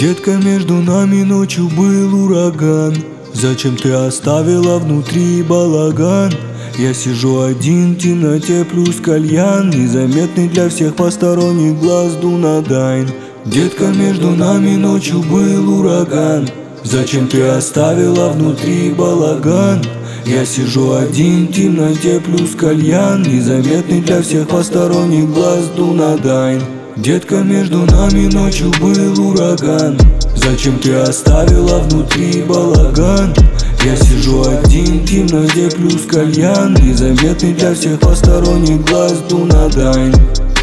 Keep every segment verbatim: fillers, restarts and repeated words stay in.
Детка, между нами ночью был ураган. Зачем ты оставила внутри балаган? Я сижу один в темноте плюс кальян, незаметный для всех посторонних глаз Дунадайн. Детка, между нами ночью был ураган. Зачем ты оставила внутри балаган? Я сижу один в темноте плюс кальян, незаметный для всех посторонних глаз Дунадайн. Детка, между нами ночью был ураган. Зачем ты оставила внутри балаган? Я сижу один в темноте плюс кальян, незаметный для всех посторонних глаз Дунадайн.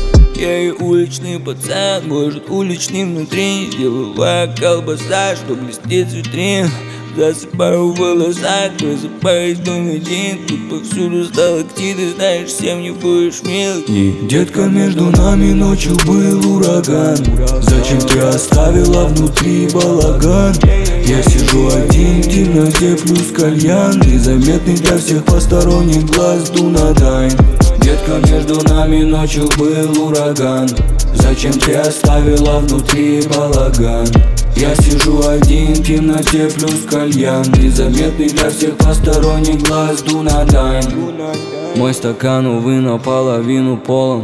Я и уличный пацан, может уличный внутри. Деловая колбаса, что блестит в витрине. Засыпаю в волосах, просыпаюсь дом один. Тут повсюду сталактиты, знаешь, всем не будешь мил. И, детка, между нами ночью был ураган. Зачем ты оставила внутри балаган? Я сижу один в темноте плюс кальян, незаметный для всех посторонних глаз Дунадайн. Детка, между нами ночью был ураган. Зачем ты оставила внутри балаган? Я сижу один в темноте плюс кальян, незаметный для всех посторонних глаз Дунадайн. Мой стакан, увы, наполовину полон.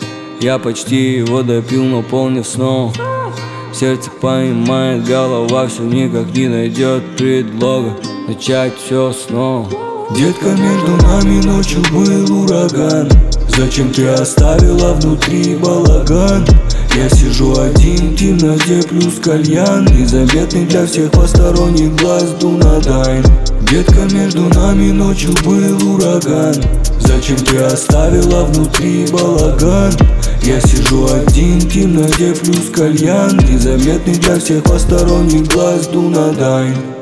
Я почти его допил, но полнив снова. Сердце понимает, голова все никак не найдет предлога начать все снова. Детка, между нами ночью был ураган. Зачем ты оставила внутри балаган? Я сижу один в темноте плюс кальян, незаметный для всех посторонних глаз Дунадайн. Детка, между нами ночью был ураган. Зачем ты оставила внутри балаган? Я сижу один в темноте плюс кальян, незаметный для всех посторонних глаз Дунадайн.